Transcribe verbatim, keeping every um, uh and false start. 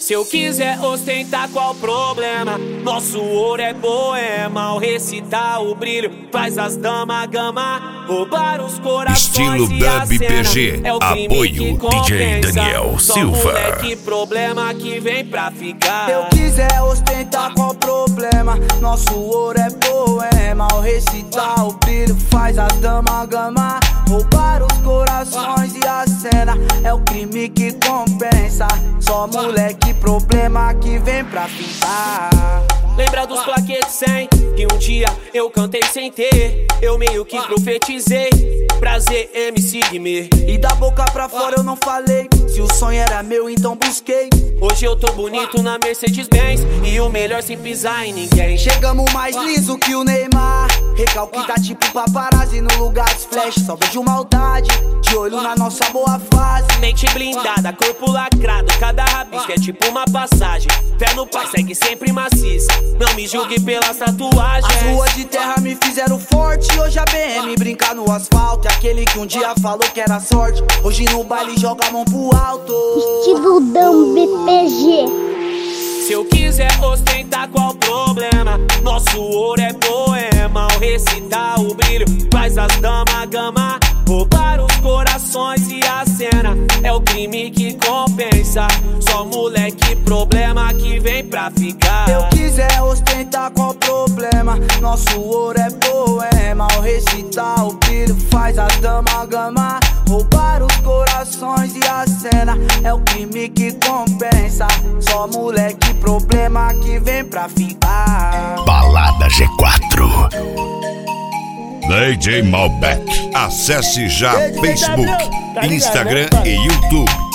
Se eu quiser ostentar, qual o problema? Nosso ouro é poema. Ao recitar o brilho faz as damas gama. Roubar os corações Estilo e a Dub cena P G. é o crime Apoio que D J Daniel Só Silva. moleque problema que vem pra ficar. Se eu quiser ostentar, qual o problema? Nosso ouro é poema. Ao recitar o brilho faz as damas gama. Roubar os corações e a cena é o crime que compensa. Só moleque problema que vem pra ficar. Lembra dos plaquetes cem que um dia eu cantei sem ter. Eu meio que profetizei. Prazer, M C Guimê. E da boca pra fora eu não falei. Se o sonho era meu, então busquei. Hoje eu tô bonito na Mercedes-Benz. E o melhor sem pisar em ninguém. Chegamos mais liso que o Neymar. Recalque tá tipo paparazzi no lugar dos flash. Só vejo maldade, de olho na nossa boa fase. Mente blindada, corpo lacrado. Cada rabisco é tipo uma passagem. Fé no pai, segue sempre maciça. Não me julgue pelas tatuagens. As ruas de terra me fizeram forte. Hoje a B M brinca no asfalto. É aquele que um dia falou que era sorte. Hoje no baile joga a mão pro alto. Estilo Dub P G. Se eu quiser ostentar, qual o problema? Nosso ouro é poema. Ao recitar o brilho faz as damas gama. Roubar os corações e a cena é o crime que compensa. Só moleque problema que vem pra ficar. Se eu quiser ostentar, qual o problema? Nosso ouro é poema. Ao recitar o brilho faz as damas gama. Roubar os corações e a cena é o crime que compensa. Só moleque problema que vem pra ficar. Balada G quatro. D J Malbec. Acesse já Facebook, Instagram e YouTube.